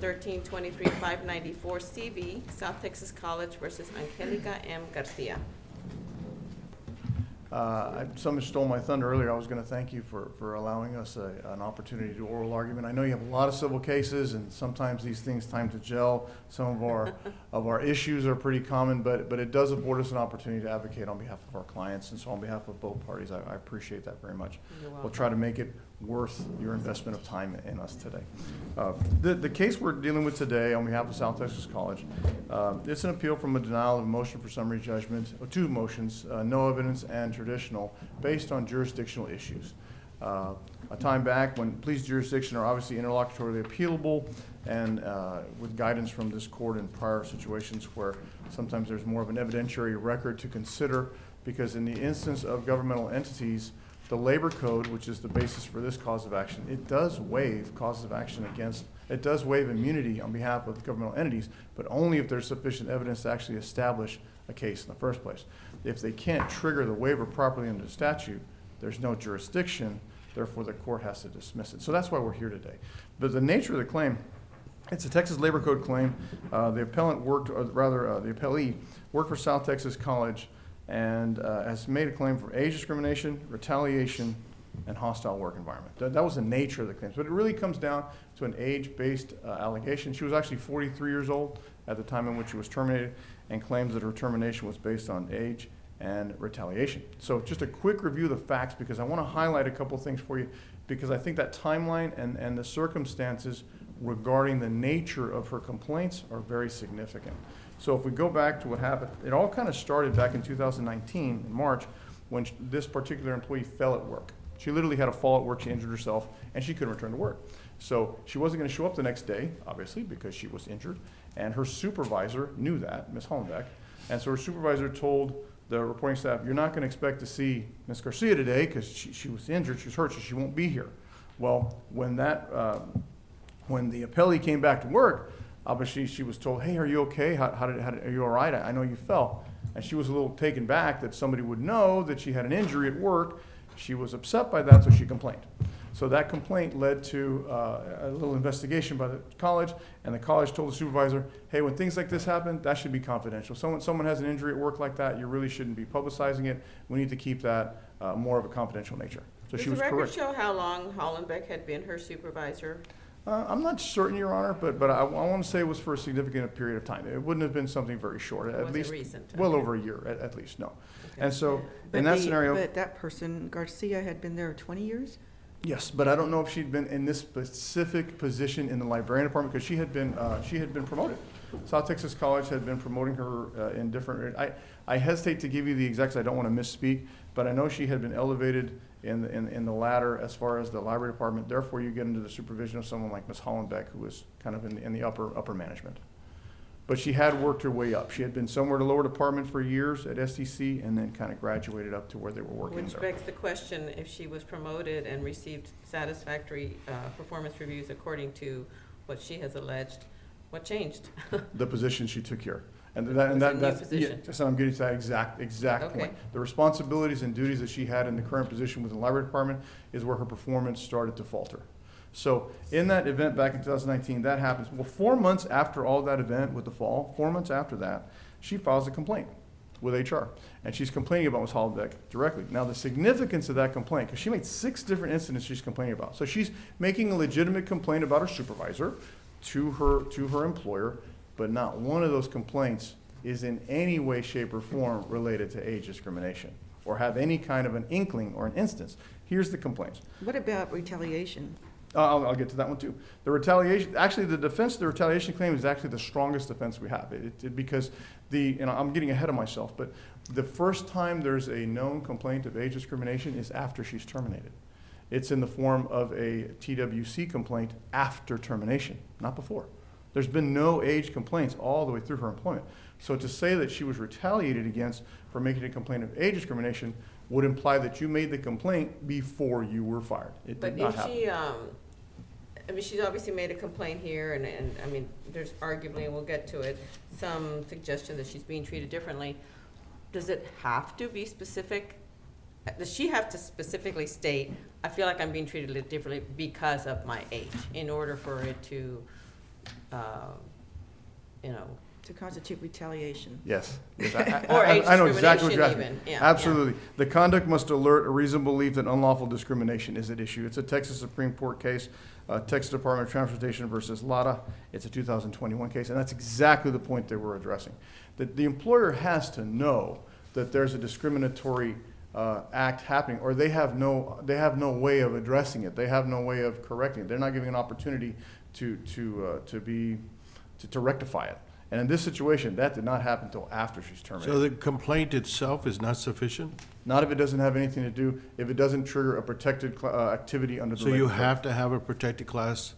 1323-594 CV, South Texas College versus Angelica M. Garcia. Someone stole my thunder earlier. I was going to thank you for allowing us an opportunity to do oral argument. I know you have a lot of civil cases, and sometimes these things time to gel. Some of our issues are pretty common, but it does afford us an opportunity to advocate on behalf of our clients. And so on behalf of both parties, I appreciate that very much. We'll try to make it worth your investment of time in us today. The case we're dealing with today on behalf of South Texas College, it's an appeal from a denial of a motion for summary judgment, or two motions, no evidence and traditional, based on jurisdictional issues. A time back when police jurisdiction are obviously interlocutorily appealable, and with guidance from this court in prior situations where sometimes there's more of an evidentiary record to consider, because in the instance of governmental entities, the labor code, which is the basis for this cause of action, it does waive causes of action against, it does waive immunity on behalf of governmental entities, but only if there's sufficient evidence to actually establish a case in the first place. If they can't trigger the waiver properly under the statute, there's no jurisdiction, therefore the court has to dismiss it. So that's why we're here today. But the nature of the claim, it's a Texas Labor Code claim. The appellant worked, or rather the appellee worked for South Texas College and has made a claim for age discrimination, retaliation, and hostile work environment. That was the nature of the claims. But it really comes down to an age-based allegation. She was actually 43 years old at the time in which she was terminated, and claims that her termination was based on age and retaliation. So just a quick review of the facts, because I want to highlight a couple things for you, because I think that timeline and the circumstances regarding the nature of her complaints are very significant. So if we go back to what happened, it all kind of started back in 2019, in March, when this particular employee fell at work. She literally had a fall at work, she injured herself, and she couldn't return to work. So she wasn't going to show up the next day, obviously, because she was injured, and her supervisor knew that, Ms. Hollenbeck, and so her supervisor told the reporting staff, you're not going to expect to see Ms. Garcia today because she was injured, she was hurt, so she won't be here. Well, when the appellee came back to work, obviously she was told, hey, are you okay? Are you all right? I know you fell. And she was a little taken back that somebody would know that she had an injury at work. She was upset by that, so she complained. So that complaint led to a little investigation by the college, and the college told the supervisor, hey, when things like this happen, that should be confidential. So when someone has an injury at work like that, you really shouldn't be publicizing it. We need to keep that more of a confidential nature. So she was correct. Does the record show how long Hollenbeck had been her supervisor? I'm not certain, Your Honor, but I want to say it was for a significant period of time. It wouldn't have been something very short, at least recent. Well Okay. over a year, at least, no. Okay. And so But in that scenario, But that person, Garcia, had been there 20 years? yes, but I don't know if she'd been in this specific position in the librarian department, because she had been promoted. South Texas College had been promoting her in different. I hesitate to give you the exacts. I don't want to misspeak, but I know she had been elevated in the ladder as far as the library department. Therefore, you get into the supervision of someone like Ms. Hollenbeck, who was kind of in the upper management. But she had worked her way up. She had been somewhere in the lower department for years at STC, and then kind of graduated up to where they were working. Which begs the question, if she was promoted and received satisfactory performance reviews according to what she has alleged, what changed? The position she took here. And It was a new that's, position. yeah, so I'm getting to that exact Okay. point. The responsibilities and duties that she had in the current position within the library department is where her performance started to falter. So in that event back in 2019, that happens. Well, 4 months after all that event with the fall, 4 months after that, she files a complaint with HR. And she's complaining about Ms. Hollenbeck directly. Now, the significance of that complaint, because she made 6 different incidents she's complaining about. So she's making a legitimate complaint about her supervisor to her employer, but not one of those complaints is in any way, shape, or form related to age discrimination or have any kind of an inkling or an instance. Here's the complaints. What about retaliation? I'll get to that one too. The retaliation, actually the defense of the retaliation claim is actually the strongest defense we have. Because I'm getting ahead of myself, but the first time there's a known complaint of age discrimination is after she's terminated. It's in the form of a TWC complaint after termination, not before. There's been no age complaints all the way through her employment. So to say that she was retaliated against for making a complaint of age discrimination would imply that you made the complaint before you were fired. It did not happen. But if she's obviously made a complaint here, and I mean, there's arguably, and we'll get to it, some suggestion that she's being treated differently. Does it have to be specific? Does she have to specifically state, I feel like I'm being treated a little differently because of my age, in order for it to you know, To constitute retaliation. Yes. Yes, or age I know exactly what you're asking. discrimination even, yeah. Absolutely. The conduct must alert a reasonable belief that unlawful discrimination is at issue. It's a Texas Supreme Court case, Texas Department of Transportation versus Lada. It's a 2021 case, and that's exactly the point that we're addressing. That the employer has to know that there's a discriminatory act happening, or they have no way of addressing it. They have no way of correcting it. They're not giving an opportunity to rectify it. And in this situation, that did not happen until after she's terminated. So the complaint itself is not sufficient? Not if it doesn't have anything to do, if it doesn't trigger a protected activity under the So labor you code. have to have a protected class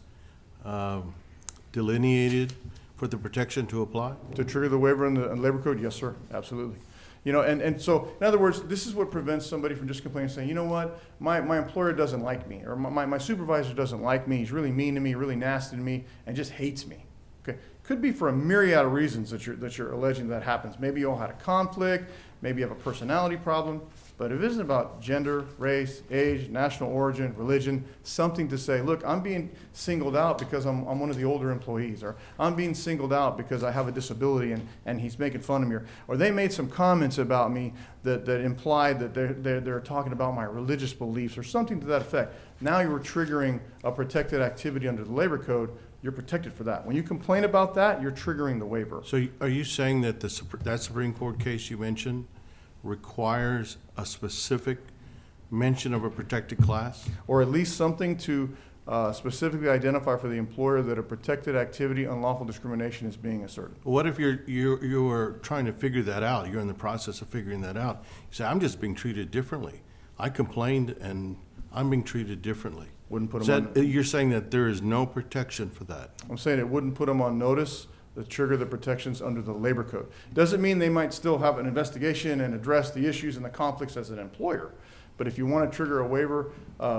delineated for the protection to apply? To trigger the waiver in the labor code, yes, sir, absolutely. You know, and so, in other words, this is what prevents somebody from just complaining, saying, you know what, my employer doesn't like me, or my supervisor doesn't like me, he's really mean to me, really nasty to me, and just hates me. Okay, could be for a myriad of reasons that you're alleging that happens. Maybe you all had a conflict, maybe you have a personality problem, but if it isn't about gender, race, age, national origin, religion, something to say, look, I'm being singled out because I'm one of the older employees, or I'm being singled out because I have a disability and he's making fun of me, or they made some comments about me that implied that they're talking about my religious beliefs, or something to that effect. Now you're triggering a protected activity under the labor code. You're protected for that. When you complain about that, you're triggering the waiver. So are you saying that that Supreme Court case you mentioned requires a specific mention of a protected class? Or at least something to specifically identify for the employer that a protected activity, unlawful discrimination is being asserted. What if you were trying to figure that out? You're in the process of figuring that out. You say, I'm just being treated differently. I complained and I'm being treated differently. Wouldn't put them You're saying that there is no protection for that? I'm saying it wouldn't put them on notice to trigger the protections under the labor code. Doesn't mean they might still have an investigation and address the issues and the conflicts as an employer. But if you want to trigger a waiver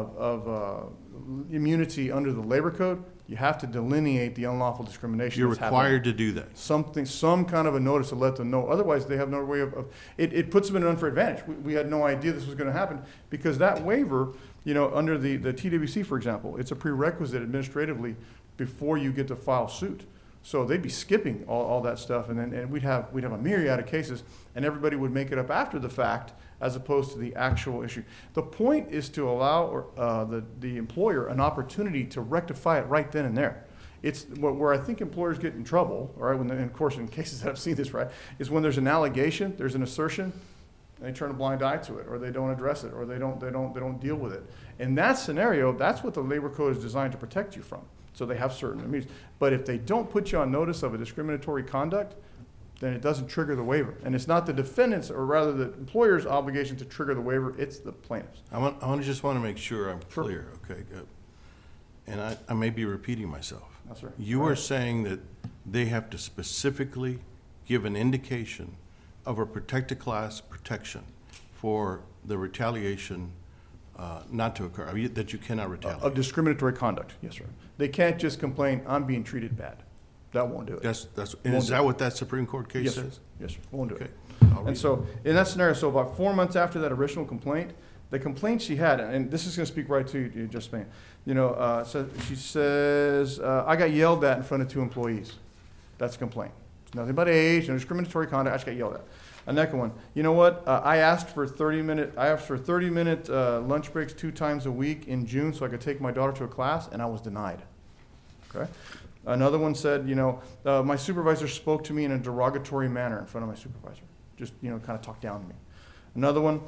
of immunity under the labor code, you have to delineate the unlawful discrimination. You're that's happening. required to do that. Some kind of a notice to let them know. Otherwise, they have no way of it puts them in an unfair advantage. We had no idea this was going to happen because that waiver, you know, under the TWC, for example, it's a prerequisite administratively before you get to file suit. So they'd be skipping all that stuff, and we'd have a myriad of cases, and everybody would make it up after the fact as opposed to the actual issue. The point is to allow the employer an opportunity to rectify it right then and there. It's where I think employers get in trouble, all right, and of course in cases that I've seen this, right, is when there's an allegation, there's an assertion, and they turn a blind eye to it, or they don't address it, or they don't deal with it. In that scenario, that's what the labor code is designed to protect you from. So they have certain immunities. But if they don't put you on notice of a discriminatory conduct, then it doesn't trigger the waiver. And it's not the defendant's, or rather the employer's obligation to trigger the waiver, it's the plaintiff's. I just want to make sure I'm Sure. clear, okay, good. And I may be repeating myself. No, sir. You are saying that they have to specifically give an indication of a protected class protection for the retaliation not to occur, that you cannot retaliate. Of discriminatory conduct, yes, sir. They can't just complain, I'm being treated bad. That won't do it. And is that what that Supreme Court case Yes, sir. says? Yes, sir. Won't do Okay. it. I'll read And so, in that scenario, so about 4 months after that original complaint, the complaint she had, and this is going to speak right to you, just man. You know, so she says, I got yelled at in front of 2 employees. That's a complaint. It's nothing but age, no discriminatory conduct. I just got yelled at. A second one. You know what? I asked for 30-minute lunch breaks 2 times a week in June so I could take my daughter to a class, and I was denied. Okay. Another one said, you know, my supervisor spoke to me in a derogatory manner in front of my supervisor. Just, you know, kind of talked down to me. Another one,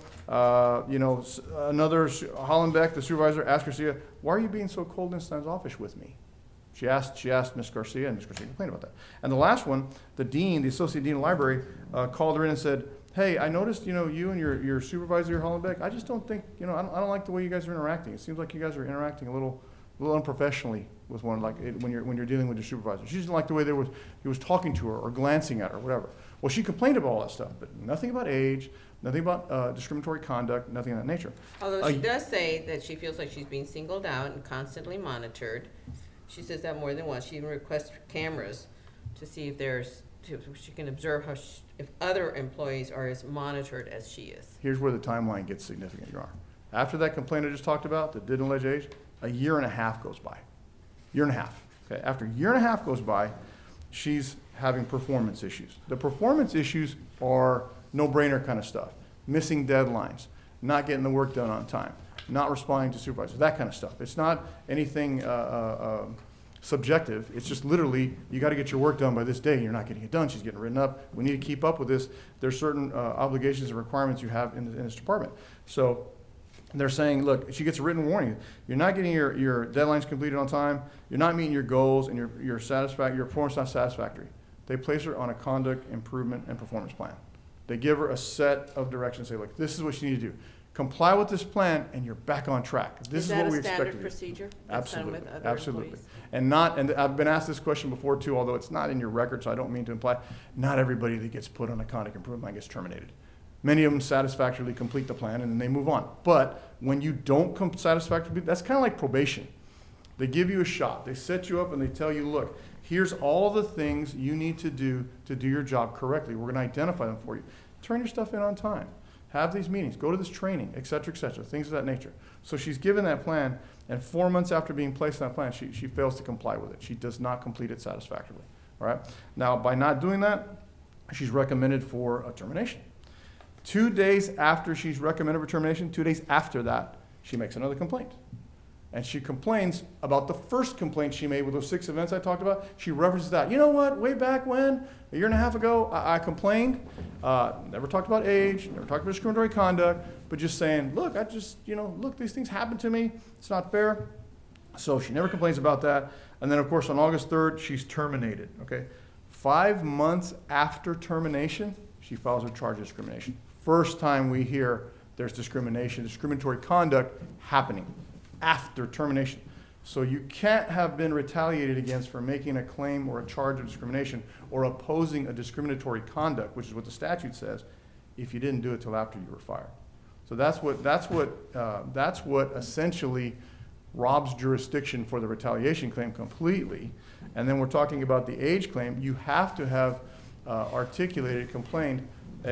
Hollenbeck, the supervisor, asked Garcia, why are you being so cold in Stan's office with me? She asked Ms. Garcia, and Ms. Garcia complained about that. And the last one, the dean, the associate dean of the library, called her in and said, hey, I noticed, you know, you and your supervisor, Hollenbeck, I just don't think, you know, I don't like the way you guys are interacting. It seems like you guys are interacting a little unprofessionally with one, like when you're dealing with your supervisor. She didn't like the way he was talking to her or glancing at her or whatever. Well, she complained about all that stuff, but nothing about age, nothing about discriminatory conduct, nothing of that nature. Although she does say that she feels like she's being singled out and constantly monitored. She says that more than once. She even requests cameras to see if she can observe if other employees are as monitored as she is. Here's where the timeline gets significant, Your Honor. After that complaint I just talked about that didn't allege age, a year and a half goes by. Year and a half. Okay, after a year and a half goes by, she's having performance issues. The performance issues are no-brainer kind of stuff. Missing deadlines, not getting the work done on time, not responding to supervisors, that kind of stuff. It's not anything subjective. It's just literally, you got to get your work done by this day, and you're not getting it done. She's getting written up. We need to keep up with this. There's certain obligations and requirements you have in this department. So they're saying, look, she gets a written warning. You're not getting your deadlines completed on time. You're not meeting your goals, and your performance is not satisfactory. They place her on a conduct improvement and performance plan. They give her a set of directions. Say, look, this is what you need to do. Comply with this plan, and you're back on track. This is what we expect of you. Is that a standard procedure? That's done Absolutely, with other absolutely. employees? And I've been asked this question before too, although it's not in your record, so I don't mean to imply, not everybody that gets put on a conduct improvement plan gets terminated. Many of them satisfactorily complete the plan and then they move on. But when you don't satisfactorily, that's kind of like probation. They give you a shot. They set you up and they tell you, look, here's all the things you need to do your job correctly. We're going to identify them for you. Turn your stuff in on time. Have these meetings. Go to this training, et cetera, things of that nature. So she's given that plan, and 4 months after being placed on that plan, she fails to comply with it. She does not complete it satisfactorily. All right? Now, by not doing that, she's recommended for a termination. 2 days after she's recommended for termination, 2 days after that, she makes another complaint. And she complains about the first complaint she made with those 6 events I talked about. She references that. You know what? Way back when, a year and a half ago, I complained. Never talked about age, never talked about discriminatory conduct, but just saying, look, look, these things happen to me. It's not fair. So she never complains about that. And then, of course, on August 3rd, she's terminated. Okay, 5 months after termination, she files a charge of discrimination. First time we hear there's discriminatory conduct happening after termination. So you can't have been retaliated against for making a claim or a charge of discrimination or opposing a discriminatory conduct, which is what the statute says, if you didn't do it till after you were fired. So that's what essentially robs jurisdiction for the retaliation claim completely. And then we're talking about the age claim. You have to have articulated, complained,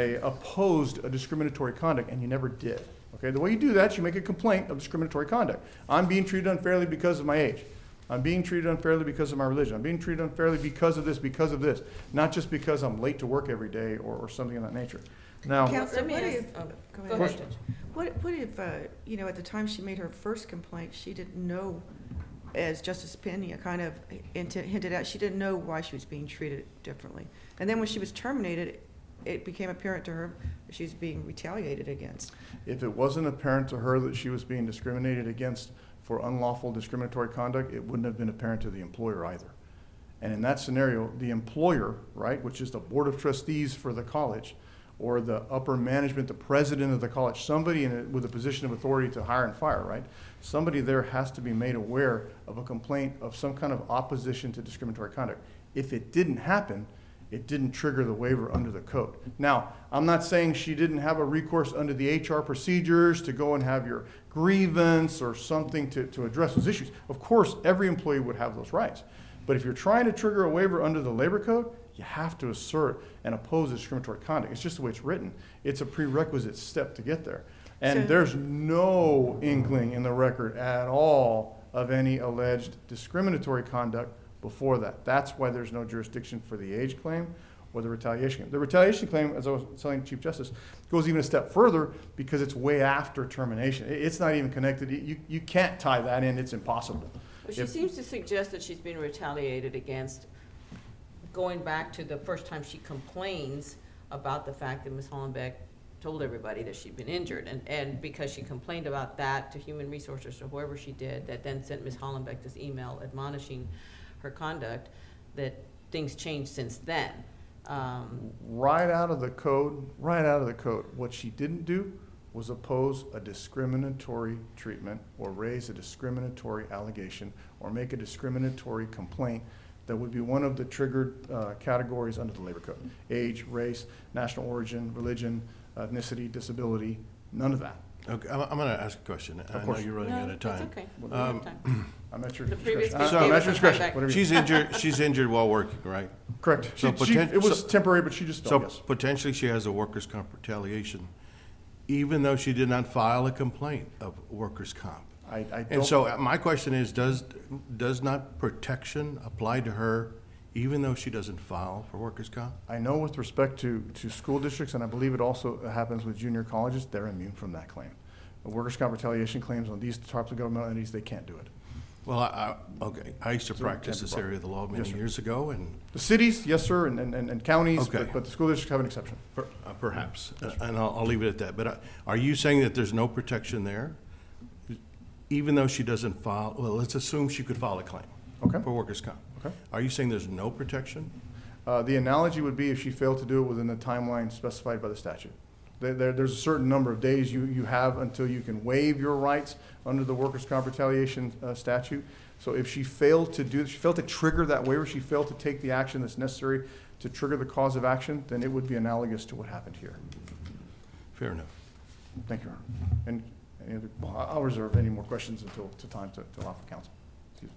opposed a discriminatory conduct, and you never did. Okay, the way you do that, you make a complaint of discriminatory conduct. I'm being treated unfairly because of my age. I'm being treated unfairly because of my religion. I'm being treated unfairly because of this, not just because I'm late to work every day or something of that nature. Now, Counselor, Let me what ask- if, Go go ahead, ahead. Judge. What if, at the time she made her first complaint, she didn't know, as Justice Pena kind of hinted at, she didn't know why she was being treated differently. And then when she was terminated, it became apparent to her that she was being retaliated against. if it wasn't apparent to her that she was being discriminated against for unlawful discriminatory conduct, it wouldn't have been apparent to the employer either. And in that scenario, the employer, right, which is the board of trustees for the college, or the upper management, the president of the college, somebody with a position of authority to hire and fire, right? Somebody there has to be made aware of a complaint of some kind of opposition to discriminatory conduct. If it didn't happen, it didn't trigger the waiver under the code. Now, I'm not saying she didn't have a recourse under the HR procedures to go and have your grievance or something to address those issues. Of course, every employee would have those rights. But if you're trying to trigger a waiver under the labor code, you have to assert and oppose discriminatory conduct. It's just the way it's written. It's a prerequisite step to get there. And So- there's no inkling in the record at all of any alleged discriminatory conduct before that. That's why there's no jurisdiction for the age claim or the retaliation claim. The retaliation claim, as I was telling Chief Justice, goes even a step further because it's way after termination. It's not even connected. You can't tie that in. It's impossible. Well, she If- seems to suggest that she's being retaliated against, going back to the first time she complains about the fact that Ms. Hollenbeck told everybody that she'd been injured. And because she complained about that to Human Resources or whoever she did, that then sent Ms. Hollenbeck this email admonishing her conduct, that things changed since then. Right out of the code, what she didn't do was oppose a discriminatory treatment or raise a discriminatory allegation or make a discriminatory complaint that would be one of the triggered categories under the labor code. Age, race, national origin, religion, ethnicity, disability, none of that. Okay, I'm going to ask a question. I know course. you're running out of time. That's okay. We have time. I'm at your The previous discretion. speaker I'm gave at us your some time discretion, back. whatever you. She's injured while working, right? Correct. So It was so- temporary, but she just So fell, yes. potentially she has a workers' comp retaliation, even though she did not file a complaint of workers' comp. I don't. And so my question is, does not protection apply to her even though she doesn't file for workers' comp? I know with respect to school districts, and I believe it also happens with junior colleges, they're immune from that claim. Workers' comp retaliation claims on these types of governmental entities, they can't do it. Well, okay, I used to practice this area of the law many Yes, sir. years ago, and The cities, yes, sir, and counties, Okay. but the school districts have an exception. perhaps, and I'll leave it at that. But are you saying that there's no protection there? Even though she doesn't file, well, let's assume she could file a claim Okay. for workers' comp. Okay. Are you saying there's no protection? The analogy would be if she failed to do it within the timeline specified by the statute. There's a certain number of days you have until you can waive your rights under the workers' comp retaliation statute. So if she failed to trigger that waiver, she failed to take the action that's necessary to trigger the cause of action, then it would be analogous to what happened here. Fair enough. Thank you, Your Honor. And any other, well, I'll reserve any more questions until time to allow for counsel. Excuse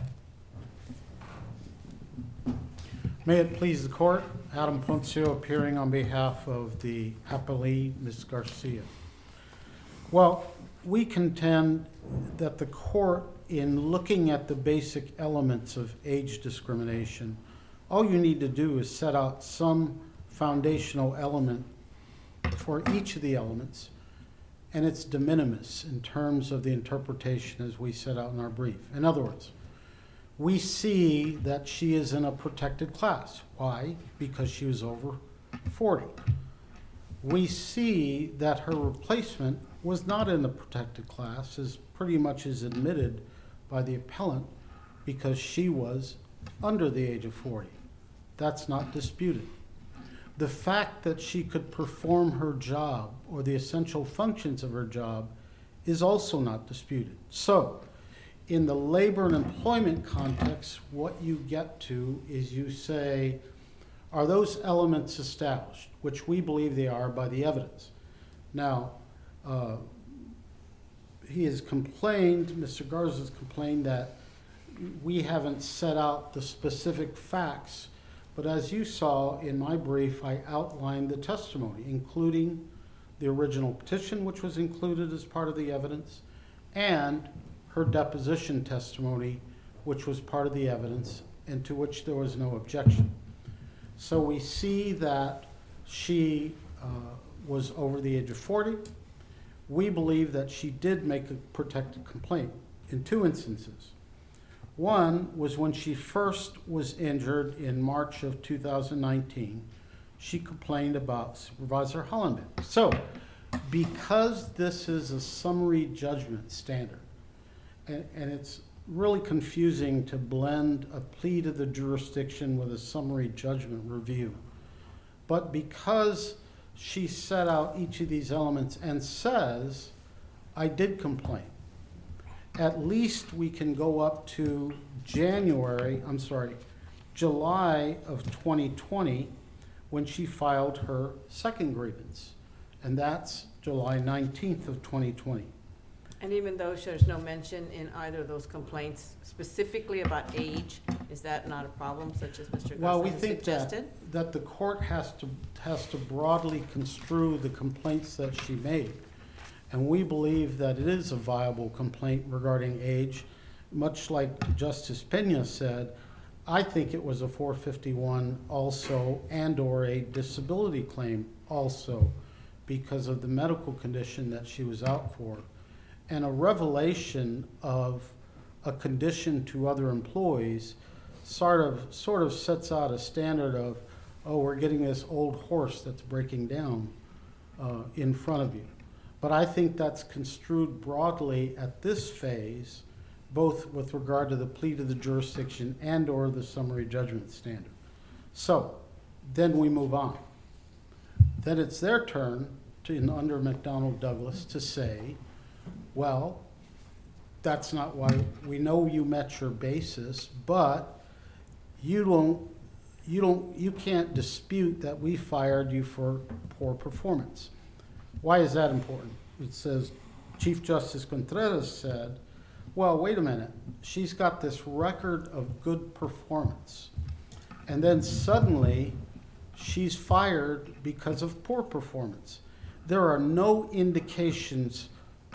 me. May it please the court, Adam Poncio appearing on behalf of the appellee, Ms. Garcia. Well, we contend that the court, in looking at the basic elements of age discrimination, all you need to do is set out some foundational element for each of the elements, and it's de minimis in terms of the interpretation as we set out in our brief. In other words, we see that she is in a protected class. Why? Because she was over 40. We see that her replacement was not in the protected class, as pretty much is admitted by the appellant, because she was under the age of 40. That's not disputed. The fact that she could perform her job or the essential functions of her job is also not disputed. So, in the labor and employment context, what you get to is you say, are those elements established, which we believe they are by the evidence. Now, he has complained, Mr. Garza has complained that we haven't set out the specific facts, but as you saw in my brief, I outlined the testimony, including the original petition, which was included as part of the evidence, and her deposition testimony, which was part of the evidence, and to which there was no objection. So we see that she was over the age of 40. We believe that she did make a protected complaint in two instances. One was when she first was injured in March of 2019. She complained about Supervisor Hollenbeck. So, because this is a summary judgment standard, and it's really confusing to blend a plea to the jurisdiction with a summary judgment review. But because she set out each of these elements and says, I did complain, at least we can go up to July of 2020, when she filed her second grievance. And that's July 19th of 2020. And even though there's no mention in either of those complaints specifically about age, is that not a problem, such as Mr. Well, we Garza think suggested? that the court has to broadly construe the complaints that she made. And we believe that it is a viable complaint regarding age. Much like Justice Pena said, I think it was a 451 also, and/or a disability claim also, because of the medical condition that she was out for. And a revelation of a condition to other employees sort of sets out a standard of, oh, we're getting this old horse that's breaking down in front of you. But I think that's construed broadly at this phase, both with regard to the plea to the jurisdiction and/or the summary judgment standard. So then we move on. Then it's their turn under McDonnell Douglas to say, well, that's not why, we know you met your basis, but you can't dispute that we fired you for poor performance. Why is that important? It says, Chief Justice Contreras said, well, wait a minute, she's got this record of good performance, and then suddenly she's fired because of poor performance. There are no indications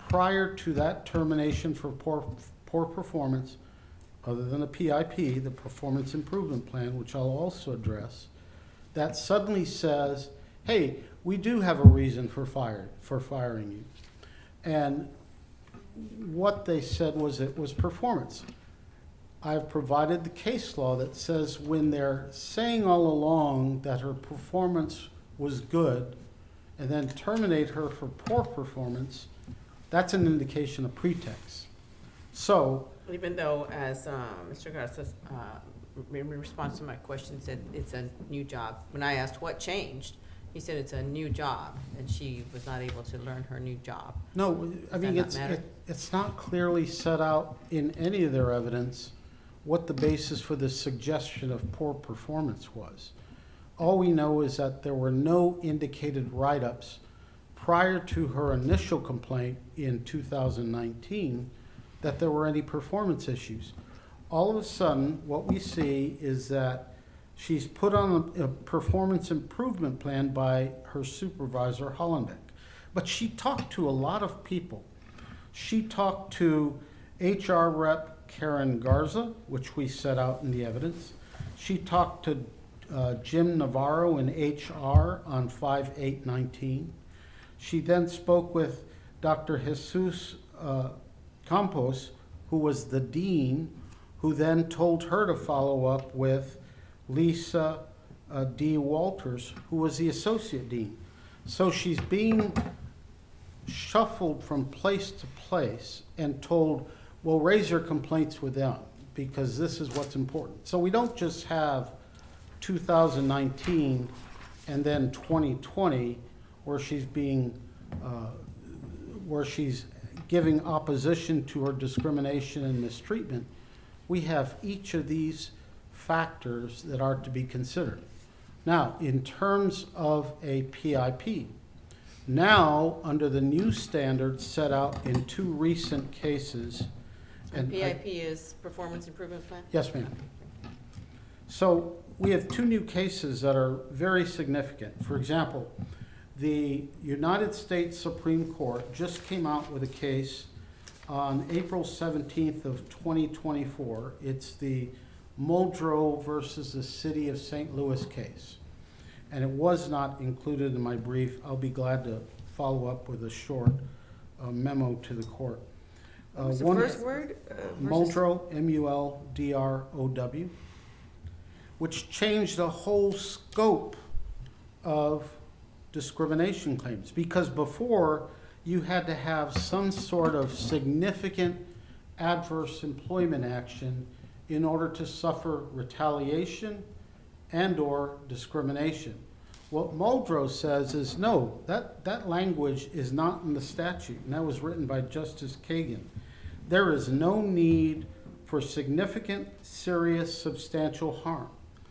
prior to that termination for poor performance, other than a PIP, the Performance Improvement Plan, which I'll also address, that suddenly says, hey, we do have a reason for firing you. And what they said was it was performance. I've provided the case law that says when they're saying all along that her performance was good and then terminate her for poor performance, that's an indication of pretext. So, Even though, as Mr. Garza, in response to my question, said it's a new job. When I asked what changed, he said it's a new job, and she was not able to learn her new job. no, I mean, Does that matter? it's not clearly set out in any of their evidence what the basis for the suggestion of poor performance was. All we know is that there were no indicated write-ups prior to her initial complaint in 2019 that there were any performance issues. All of a sudden, what we see is that she's put on a performance improvement plan by her supervisor, Hollenbeck. But she talked to a lot of people. She talked to HR rep Karen Garza, which we set out in the evidence. She talked to Jim Navarro in HR on 5/8/19. She then spoke with Dr. Jesus Campos, who was the dean, who then told her to follow up with Lisa D. Walters, who was the associate dean. So she's being shuffled from place to place and told, well, raise your complaints with them because this is what's important. So we don't just have 2019 and then 2020 where she's giving opposition to her discrimination and mistreatment. We have each of these factors that are to be considered. Now, in terms of a PIP, now under the new standards set out in two recent cases, And PIP is Performance Improvement Plan? yes, ma'am. So we have two new cases that are very significant. For example, the United States Supreme Court just came out with a case on April 17th of 2024. It's the Muldrow versus the City of St. Louis case. And it was not included in my brief. I'll be glad to follow up with a short memo to the court. What was the one- first word? Muldrow, Muldrow, which changed the whole scope of discrimination claims. Because before, you had to have some sort of significant adverse employment action in order to suffer retaliation and/or discrimination. What Muldrow says is, no, that language is not in the statute, and that was written by Justice Kagan. There is no need for significant, serious, substantial harm.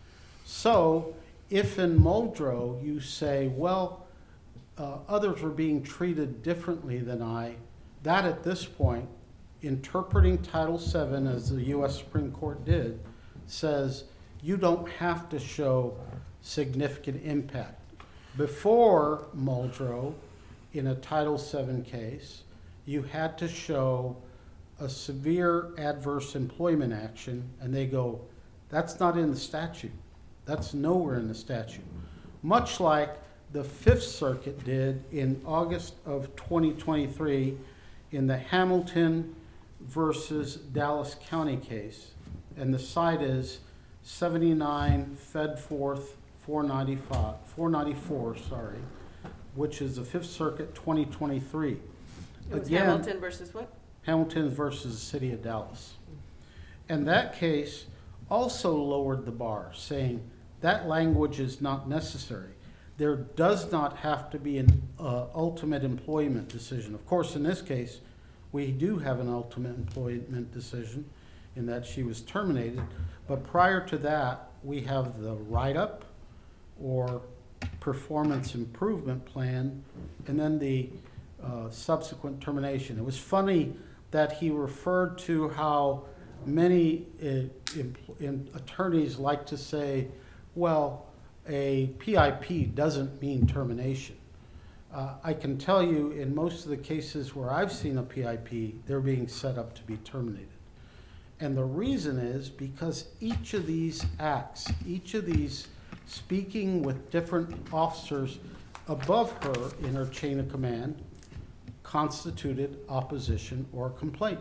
So, if in Muldrow you say, well, others were being treated differently than I, that at this point, interpreting Title VII as the U.S. Supreme Court did, says you don't have to show significant impact. Before Muldrow, in a Title VII case, you had to show a severe adverse employment action, and they go, that's not in the statute. That's nowhere in the statute. Much like the Fifth Circuit did in August of 2023 in the Hamilton versus Dallas County case. And the site is 79 Fed 4th 494, which is the Fifth Circuit 2023. It was Again, Hamilton versus what? Hamilton versus the City of Dallas. And that case also lowered the bar, saying that language is not necessary. There does not have to be an ultimate employment decision. Of course, in this case, we do have an ultimate employment decision in that she was terminated. But prior to that, we have the write-up or performance improvement plan, and then the subsequent termination. It was funny that he referred to how many attorneys like to say, well, a PIP doesn't mean termination. I can tell you in most of the cases where I've seen a PIP, they're being set up to be terminated. And the reason is because each of these acts, each of these speaking with different officers above her in her chain of command, constituted opposition or complaint.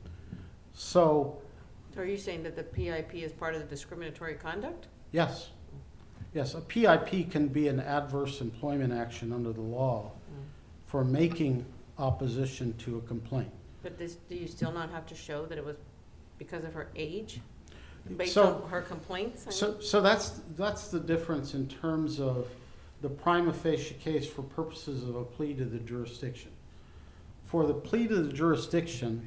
So, So are you saying that the PIP is part of the discriminatory conduct? yes. Yes, a PIP can be an adverse employment action under the law for making opposition to a complaint. But do you still not have to show that it was because of her age? Based So- on her complaints? I mean? So that's the difference in terms of the prima facie case for purposes of a plea to the jurisdiction. For the plea to the jurisdiction,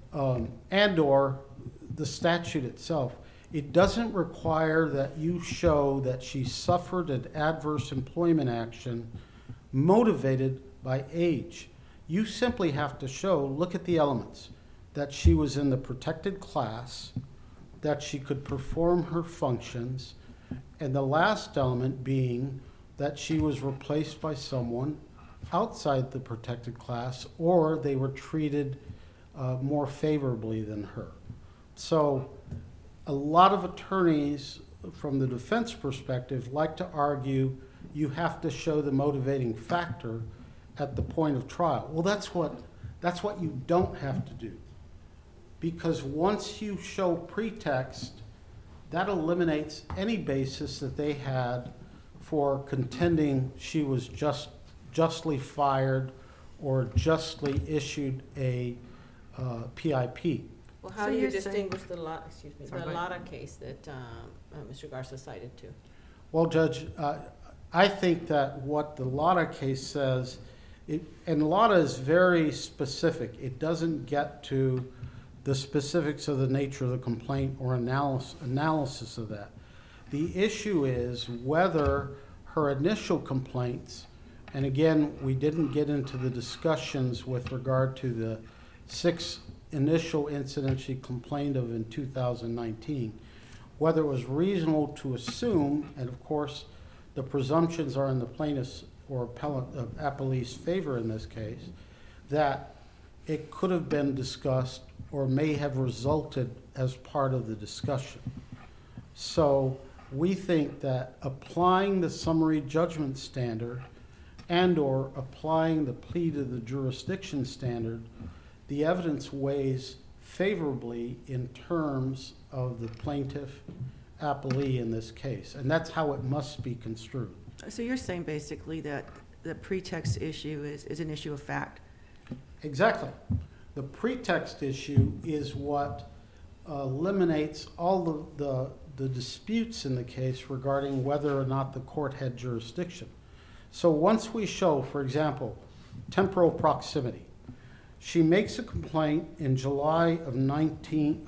and/or the statute itself, it doesn't require that you show that she suffered an adverse employment action motivated by age. You simply have to show, look at the elements, that she was in the protected class, that she could perform her functions, and the last element being that she was replaced by someone outside the protected class, or they were treated more favorably than her. So a lot of attorneys, from the defense perspective, like to argue you have to show the motivating factor at the point of trial. Well, that's what you don't have to do. Because once you show pretext, that eliminates any basis that they had for contending she was justly fired or justly issued a PIP. Well, how So do you you're saying- distinguish the Sorry, the go ahead. Lotta case that Mr. Garza cited to? Well, Judge, I think that what the Lotta case says, and Lotta is very specific. It doesn't get to the specifics of the nature of the complaint or analysis of that. The issue is whether her initial complaints, and again, we didn't get into the discussions with regard to the 6 initial incidents she complained of in 2019, whether it was reasonable to assume, and of course, the presumptions are in the plaintiff's or appellee's favor in this case, that it could have been discussed or may have resulted as part of the discussion. So we think that applying the summary judgment standard and/or applying the plea to the jurisdiction standard, the evidence weighs favorably in terms of the plaintiff appellee in this case, and that's how it must be construed. So you're saying basically that the pretext issue is an issue of fact? Exactly. The pretext issue is what eliminates all the disputes in the case regarding whether or not the court had jurisdiction. So once we show, for example, temporal proximity, she makes a complaint in July 19th,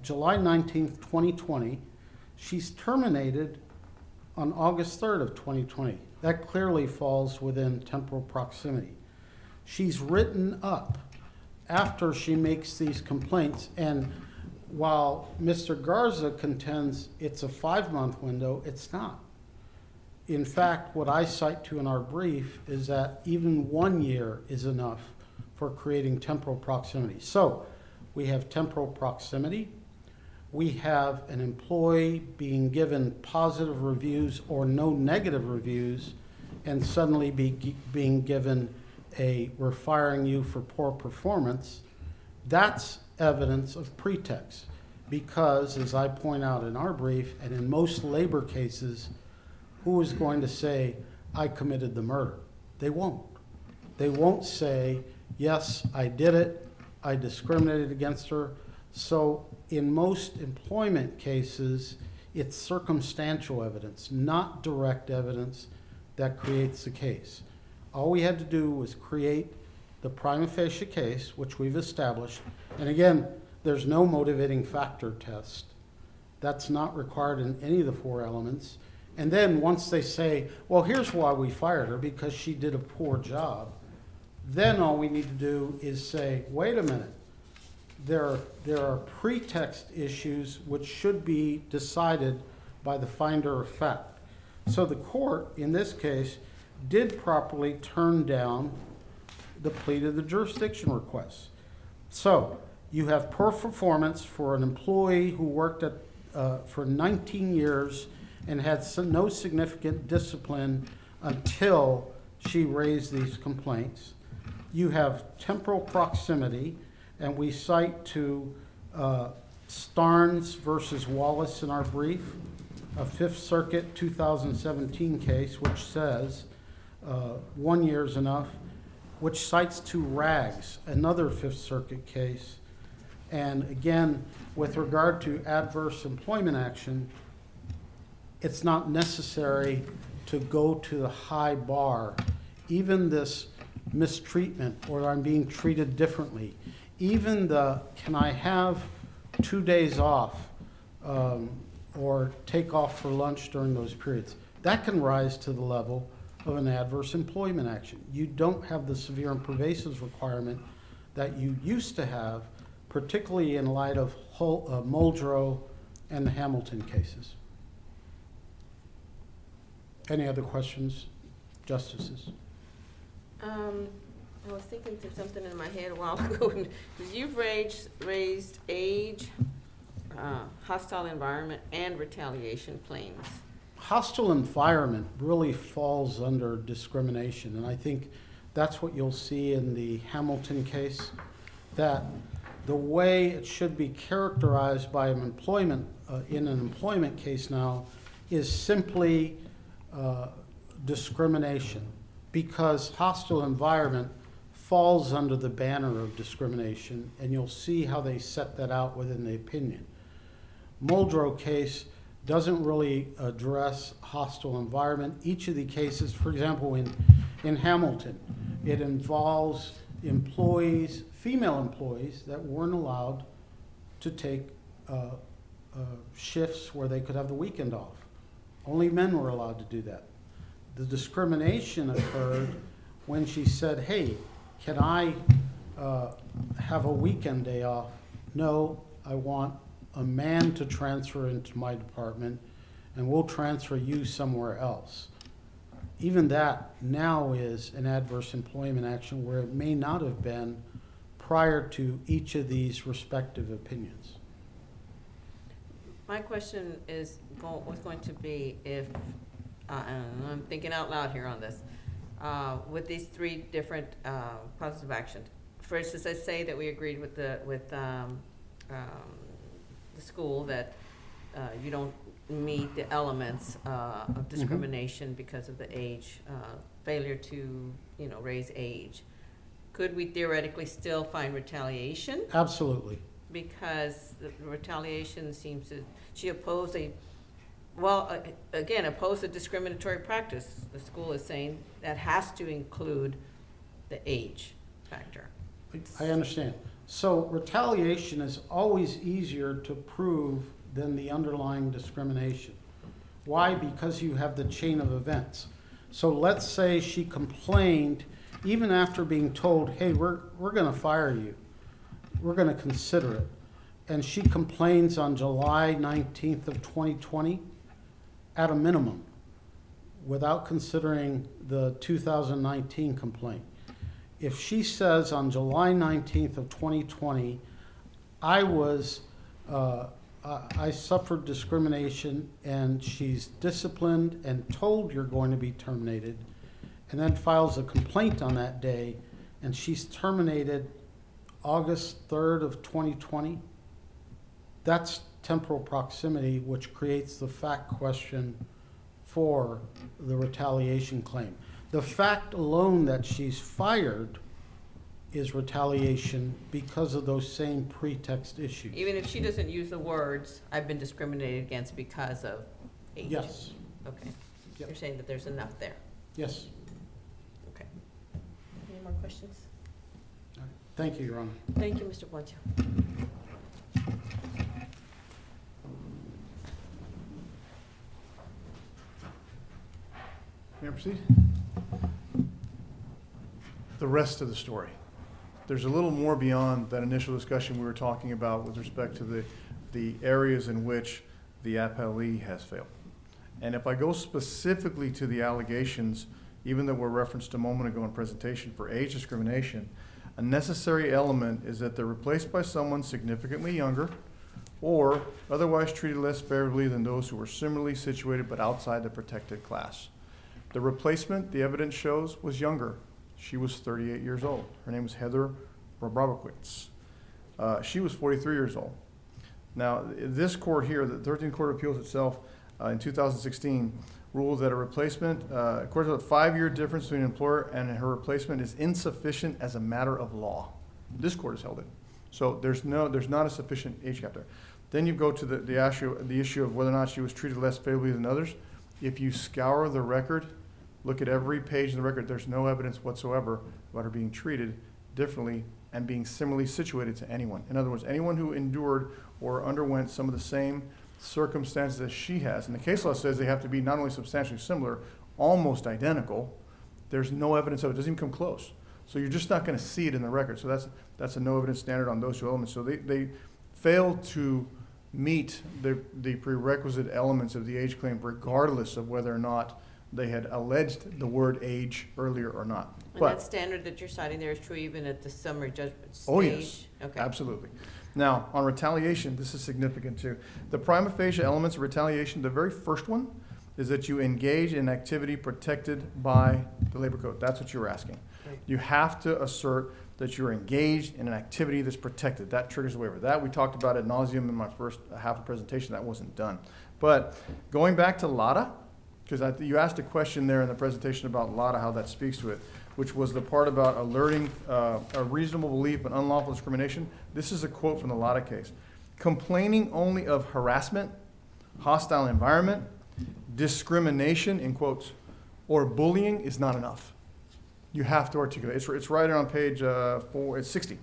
2020. She's terminated on August 3rd of 2020. That clearly falls within temporal proximity. She's written up after she makes these complaints, and while Mr. Garza contends it's a 5-month window, it's not. In fact, what I cite to in our brief is that even 1 year is enough for creating temporal proximity. So we have temporal proximity. We have an employee being given positive reviews or no negative reviews and suddenly being given we're firing you for poor performance. That's evidence of pretext because, as I point out in our brief, and in most labor cases, who is going to say, I committed the murder? They won't. They won't say, yes, I did it, I discriminated against her. So in most employment cases, it's circumstantial evidence, not direct evidence that creates the case. All we had to do was create the prima facie case, which we've established. And again, there's no motivating factor test. That's not required in any of the 4 elements. And then once they say, well, here's why we fired her, because she did a poor job, then all we need to do is say, wait a minute, there are pretext issues which should be decided by the finder of fact. So the court, in this case, did properly turn down the plea to the jurisdiction request. So you have poor performance for an employee who worked for 19 years and had no significant discipline until she raised these complaints. You have temporal proximity, and we cite to Starnes versus Wallace in our brief, a Fifth Circuit 2017 case, which says 1 year is enough, which cites to Rags, another Fifth Circuit case. And again, with regard to adverse employment action, it's not necessary to go to the high bar. Even this mistreatment, or I'm being treated differently, even the, can I have 2 days off, or take off for lunch during those periods, that can rise to the level of an adverse employment action. You don't have the severe and pervasive requirement that you used to have, particularly in light of Muldrow and the Hamilton cases. Any other questions, justices? I was thinking through something in my head a while ago, because you've raised age, hostile environment, and retaliation claims. Hostile environment really falls under discrimination, and I think that's what you'll see in the Hamilton case, that the way it should be characterized by an employment, in an employment case now, is simply discrimination, because hostile environment falls under the banner of discrimination, and you'll see how they set that out within the opinion. Muldrow case doesn't really address hostile environment. Each of the cases, for example, in Hamilton, it involves employees, female employees, that weren't allowed to take shifts where they could have the weekend off. Only men were allowed to do that. The discrimination occurred when she said, hey, can I have a weekend day off? No, I want a man to transfer into my department, and we'll transfer you somewhere else. Even that now is an adverse employment action where it may not have been prior to each of these respective opinions. My question was going to be if, and I'm thinking out loud here on this, with these three different causes of action. For instance, let's say that we agreed with the school that you don't meet the elements of discrimination because of the age, failure to, raise age. Could we theoretically still find retaliation? Absolutely. Because the retaliation seems to, she opposed a discriminatory practice. The school is saying that has to include the age factor. I understand. So retaliation is always easier to prove than the underlying discrimination. Why? Because you have the chain of events. So let's say she complained even after being told, hey, we're going to fire you. We're going to consider it. And she complains on July 19th of 2020 at a minimum, without considering the 2019 complaint. If she says on July 19th of 2020, I suffered discrimination, and she's disciplined and told you're going to be terminated, and then files a complaint on that day, and she's terminated August 3rd of 2020, that's temporal proximity, which creates the fact question for the retaliation claim. The fact alone that she's fired is retaliation because of those same pretext issues. Even if she doesn't use the words, I've been discriminated against because of age? Yes. Okay. Yep. You're saying that there's enough there? Yes. Okay. Any more questions? All right. Thank you, Your Honor. Thank you, Mr. Blanchard. May I proceed? The rest of the story. There's a little more beyond that initial discussion we were talking about with respect to the areas in which the appellee has failed. And if I go specifically to the allegations even that were referenced a moment ago in presentation for age discrimination, a necessary element is that they're replaced by someone significantly younger or otherwise treated less favorably than those who were similarly situated but outside the protected class. The replacement, the evidence shows, was younger. She was 38 years old. Her name was Heather Brabowitz. She was 43 years old. Now, this court here, the 13th Court of Appeals itself, in 2016, ruled that a replacement, according to the 5-year difference between an employer and her replacement, is insufficient as a matter of law. This court has held it. So there's not a sufficient age gap there. Then you go to the issue of whether or not she was treated less favorably than others. If you scour the record, look at every page in the record, there's no evidence whatsoever about her being treated differently and being similarly situated to anyone. In other words, anyone who endured or underwent some of the same circumstances as she has. And the case law says they have to be not only substantially similar, almost identical. There's no evidence of it. It doesn't even come close. So you're just not going to see it in the record. So that's a no evidence standard on those two elements. So they failed to meet the prerequisite elements of the age claim, regardless of whether or not they had alleged the word age earlier or not. And But that standard that you're citing there is true even at the summary judgment stage? Oh, yes. Okay. Absolutely. Now, on retaliation, this is significant too. The prima facie elements of retaliation, the very first one is that you engage in activity protected by the labor code. That's what you were asking. Right. You have to assert that you're engaged in an activity that's protected. That triggers a waiver. That we talked about ad nauseum in my first half of presentation. That wasn't done. But going back to LADA, because you asked a question there in the presentation about LADA, how that speaks to it, which was the part about alerting a reasonable belief in unlawful discrimination. This is a quote from the LADA case. Complaining only of harassment, hostile environment, discrimination, in quotes, or bullying is not enough. You have to articulate. It's right on page 60.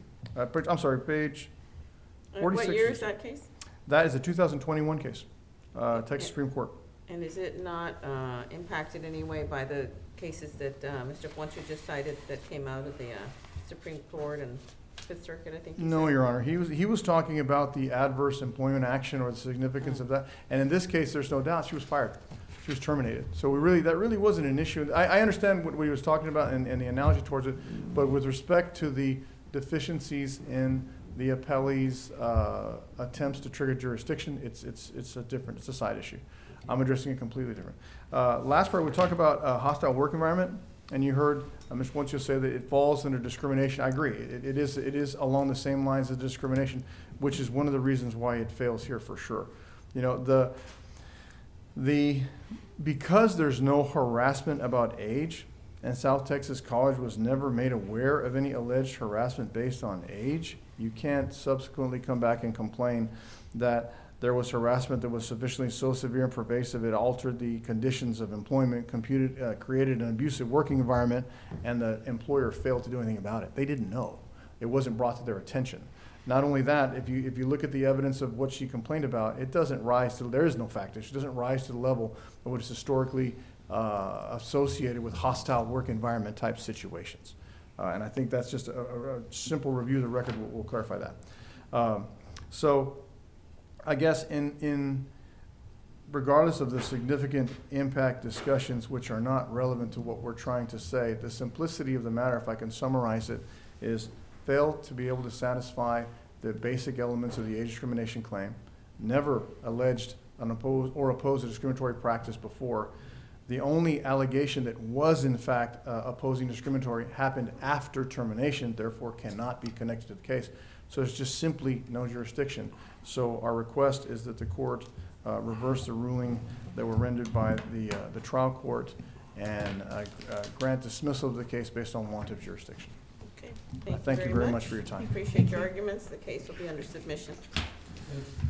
Page 46. What year is that case? That is a 2021 case, Texas Supreme Court. And is it not impacted in any way by the cases that Mr. Ponce just cited that came out of the Supreme Court and Fifth Circuit, I think you No, said? Your Honor. He was talking about the adverse employment action or the significance of that. And in this case, there's no doubt she was fired. She was terminated. So that really wasn't an issue. I understand what he was talking about and the analogy towards it, but with respect to the deficiencies in the appellee's attempts to trigger jurisdiction, it's a side issue. I'm addressing it completely different. Last part, we talk about hostile work environment, and you heard Ms. Ponce say that it falls under discrimination. I agree. It is along the same lines as discrimination, which is one of the reasons why it fails here for sure. You know, because there's no harassment about age, and South Texas College was never made aware of any alleged harassment based on age, you can't subsequently come back and complain that there was harassment that was sufficiently so severe and pervasive it altered the conditions of employment, created an abusive working environment, and the employer failed to do anything about it. They didn't know. It wasn't brought to their attention. Not only that, if you look at the evidence of what she complained about, it doesn't rise to, there is no fact issue. It doesn't rise to the level of what is historically associated with hostile work environment type situations. And I think that's just a simple review of the record will clarify that. So I guess in regardless of the significant impact discussions which are not relevant to what we're trying to say, the simplicity of the matter, if I can summarize it, is failed to be able to satisfy the basic elements of the age discrimination claim, never alleged opposed a discriminatory practice before. The only allegation that was in fact opposing discriminatory happened after termination, therefore cannot be connected to the case. So there's just simply no jurisdiction. So our request is that the court reverse the ruling that were rendered by the trial court and grant dismissal of the case based on want of jurisdiction. Okay, Thank you very much for your time. We appreciate your arguments. The case will be under submission.